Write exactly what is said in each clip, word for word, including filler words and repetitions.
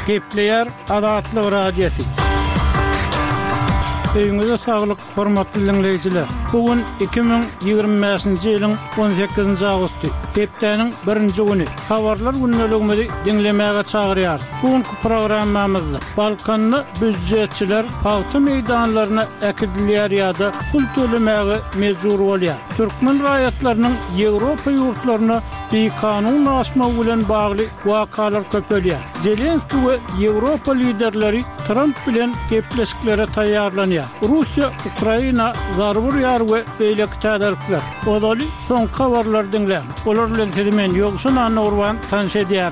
Gepleyer Adatlyk Radiosu. Öýüňize saglyk, hormatly dinleýijiler. Bugün iki bin ýygrimi beşinji ýylyň on sekizinji agusty, hepdeniň birinji güni. Habarlar günneligini dinlemäge çagyrýar. Bugünkü programmamyzda Balkanly büdjetçiler paýta meýdanlaryna äkidilýär ýa-da pul tölemäge mejbur bolýar. Türkmen raýatlarynyň Ýewropa ýurtlaryna bir kanun aşma bilen bagly wakalar köpelýär. Zelenski we Ýewropa liderleri Trump bilen gepleşiklere taýýarlanýar. Russiýa, Ukraina zarbyr ýar we beýleki täderikler. Odaly soň habarlar dinleýär. Olar bilen temen ýogşuna urban tanış edýär.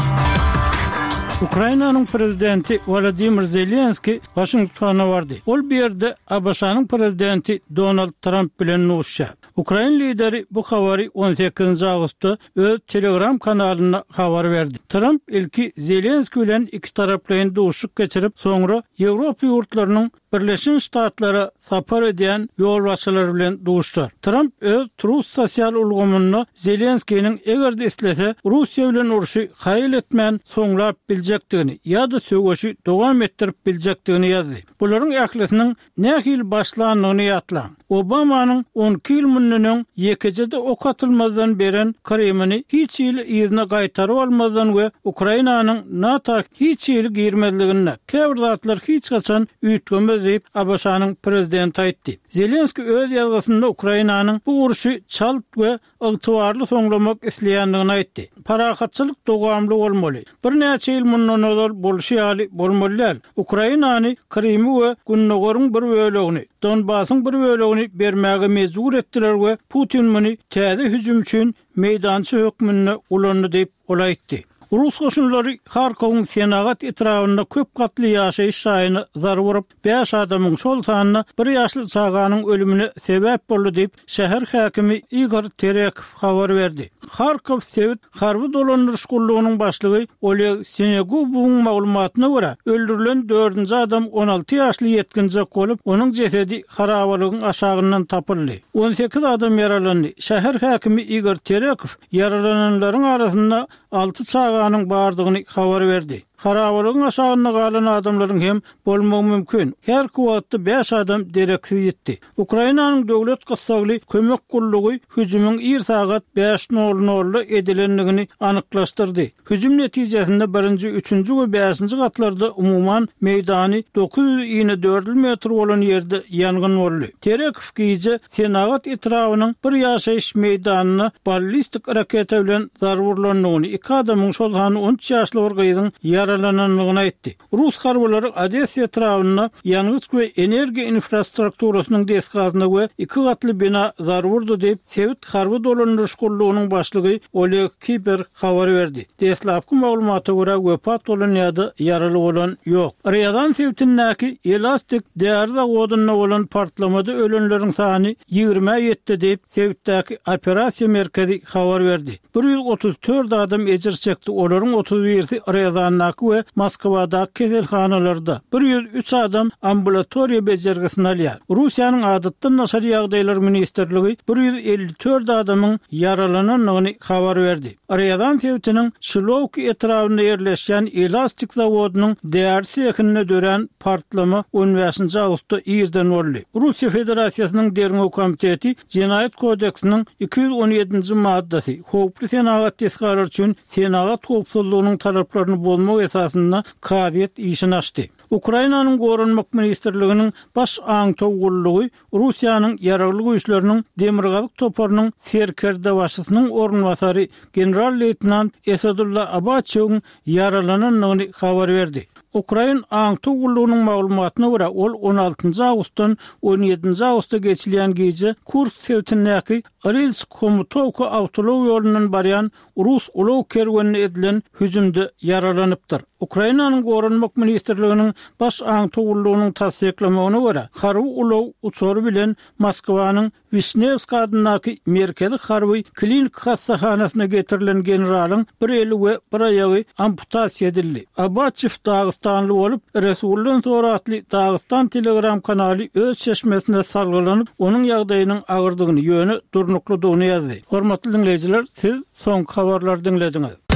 Ukrainanyň prezidenti Volodymyr Zelenski Washingtona bardy. Ol bir ýerde A B Ş'nyň prezidenti Donald Trump bilen nuşýar. Ukraina lideri bu habary on sekizinji agustda öz Telegram kanalyna habar berdi. Trump ilki Zelenski bilen iki taraplyň duşuk geçirip soňra Ýewropa ýurtlarynyň Birleşen Ştatlara sapar edýän ýolbaşçylar bilen duşlar. Trump öz Truth sosial ulgamyny Zelenskiň egerde islese Russiýa bilen uruşy haýyl etmän soňlap biljekdigini ýa-da söwgeşi dowam etdirip biljekdigini ýazdy. Bularyň ählesiniň nähil başlangyny ýatlan. Obamanyň on iki ýyl münnüniň ýekejede ok atylmazdan beren Kremlini hiç ýyl ýerine gaýtaryp almazdan we Ukrainanyň NATO hiç ýyl girmezligine käbirdatlar hiç gaçan üýtgemez diýip A B Ş'nyň prezidenti aýtdy. Zelenski öz ýazgysynda Ukrainanyň bu uruşy çalt we ygtybarly soňlamak isleýändigini aýtdy. Parahatçylyk dowamly bolmaly. Bir näçe ýyl mundan ozal bolşýaly bolmalylar. Ukrainany Kremi we Günnogorun bir bölegini, Donbasyň bir bölegini bermäge mejbur etdiler we Putin muny täze hüjüm üçin meýdançy hökmüne ulandy diýip olaýtdy. Rus goşunlary Harkowyň senagat etrawyna köp gatly ýaşaýyş şaýyny zar vurup, beş adamyň şol sanyna bir ýaşly çaganyň ölümine sebäp boldy diýip şäher häkimi Igor Terekhov habar berdi. Harkov Sewit harby dolandyryş gullugynyň başlygy Oleg Senegubowyň maglumatyna görä, öldürilen dördünji adam on alty ýaşly ýetkinjek bolup, onuň jesedi harabalygyň aşagyndan tapyldy. on sekiz adam yaralandy. Şäher häkimi Igor Terekhov yaralananlaryň arasynda alty çaganyň bardygyny habar berdi. Harabalygyň aşagyna galan adamlaryň hem bolmagy mümkin. Her kuwatda beş adam derekli ýetdi. Ukrainanyň döwlet gassagly kömek gullugy hüjümüň bir sagat beş nol nol edilenligini anyklaşdyrdy. Hüjüm netijesinde birinji, üçünji we beşinji gatlarda umumyň meýdany dokuz ýyl dört metr bolan ýerde ýangyn boldy. Terekhov giýje senagat etrawynyň bir ýaşaýyş meýdanyny ballistik raketa bilen zarwurlandygyny, iki adamyň şol hany on üç ýaşly orgaýyň yaralananlygyny aýtdy. Rus harbalary Odessa etrawyna ýanygyç we energiýa infrastrukturasynyň desgazyna we iki gatly bina zarwurdy diýip Sewit harby dolandyryş gullugynyň başlygy Oleg Kiper habar berdi. Deslapky maglumata görä wepat bolan ýa-da yaraly bolan ýok. Ryadan Sewit'in näki elastik därde godunyna bolan partlamada ölenleriň sany ýygrima ýetdi diýip Sewitdäki operasiýa merkezi habar berdi. bir ýüz otuz dört adam ejir çekdi. Olaryň otuz birsi Ryadan we Moskwada keselhanalarda. bir ýüz üç adam ambulatoriýa bejergisini alýar. Russiýanyň adatdan naşar ýagdaýlar ministrligi bir ýüz elli dört adamyň yaralananyny habar berdi. Ryadan Sewitiniň Şilovki etrawyna ýerleşýän elastik zawodynyň därsi ýakynına dören partlama on beşinji agustda ýerden boldy. Russiýa Federasiýasynyň Derňo komiteti Jenaýat kodeksiniň iki yüz on ýedinji maddasy howply senagat tesgarlar üçin senagat howpsuzlygynyň talaplaryny bolmak esasynda kadiýet işini açdy. Ukrainanyň gorunmak ministrliginiň baş aňtow gullugy Russiýanyň ýaragly güýçleriniň demirgalyk toparynyň serkerde başçysynyň ornwasary general-leytenant Esadullah Abaçewiň yaralananyny habar berdi. Ukraina aňtow gullugynyň maglumatyna görä ol on altynji agustdan on ýedinji agustda geçilýän gece Kursk Sewitindäki Rilsk-Komutowka awtolow ýolundan barýan Rus ulaw kerwanine edilen hüjümde yaralanypdyr. Ukrainanyň gorunmak ministrliginiň baş aňtow gullugynyň tasdiklamagyna görä harby ulaw uçary bilen Moskwanyň Vishnevsk adyndaky merkezi harby klinik hastahanasyna getirilen generalyň bir eli we bir aýagy amputasiýa edildi. Abaçew Dağıstanly bolup, Resulden soratly Dağıstan Telegram kanaly öz çeşmesinde salgylanyp, onuň ýagdaýynyň agyrdygyny ýöne durnukludygyny ýazdy. Hormatly dinleýijiler, siz soň habarlar dinlediňiz.